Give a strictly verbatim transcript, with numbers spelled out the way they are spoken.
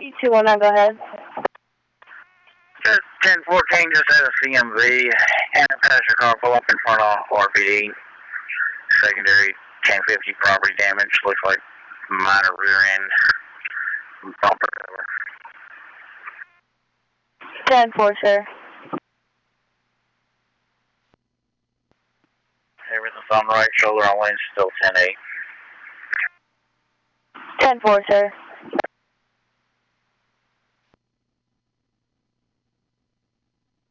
two one nine, go ahead. ten fourteen just had a C M V and a passenger car pull up in front of R P D. Secondary ten fifty property damage. Looks like minor rear end bumper. ten four, sir. Everything's on right shoulder on wind, still ten eight. ten four, sir.